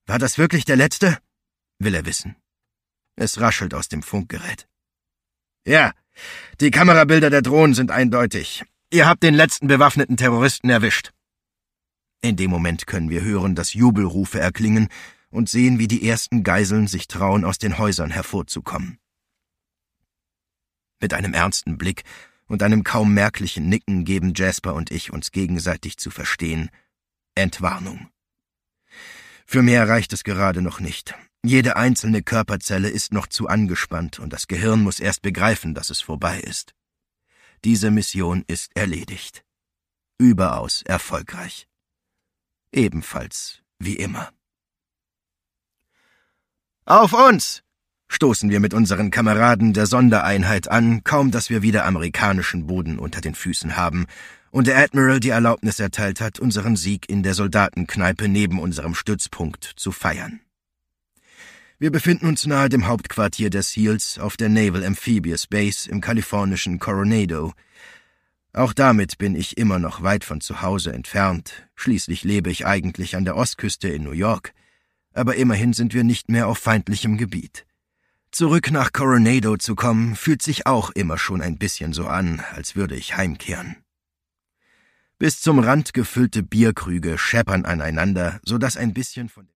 War das wirklich der letzte? Will er wissen. Es raschelt aus dem Funkgerät. Ja, die Kamerabilder der Drohnen sind eindeutig. Ihr habt den letzten bewaffneten Terroristen erwischt. In dem Moment können wir hören, dass Jubelrufe erklingen und sehen, wie die ersten Geiseln sich trauen, aus den Häusern hervorzukommen. Mit einem ernsten Blick und einem kaum merklichen Nicken geben Jasper und ich uns gegenseitig zu verstehen: Entwarnung. Für mehr reicht es gerade noch nicht. Jede einzelne Körperzelle ist noch zu angespannt und das Gehirn muss erst begreifen, dass es vorbei ist. Diese Mission ist erledigt. Überaus erfolgreich. Ebenfalls wie immer. Auf uns! Stoßen wir mit unseren Kameraden der Sondereinheit an, kaum dass wir wieder amerikanischen Boden unter den Füßen haben und der Admiral die Erlaubnis erteilt hat, unseren Sieg in der Soldatenkneipe neben unserem Stützpunkt zu feiern. Wir befinden uns nahe dem Hauptquartier der SEALs auf der Naval Amphibious Base im kalifornischen Coronado. Auch damit bin ich immer noch weit von zu Hause entfernt, schließlich lebe ich eigentlich an der Ostküste in New York, aber immerhin sind wir nicht mehr auf feindlichem Gebiet. Zurück nach Coronado zu kommen, fühlt sich auch immer schon ein bisschen so an, als würde ich heimkehren. Bis zum Rand gefüllte Bierkrüge scheppern aneinander, sodass ein bisschen von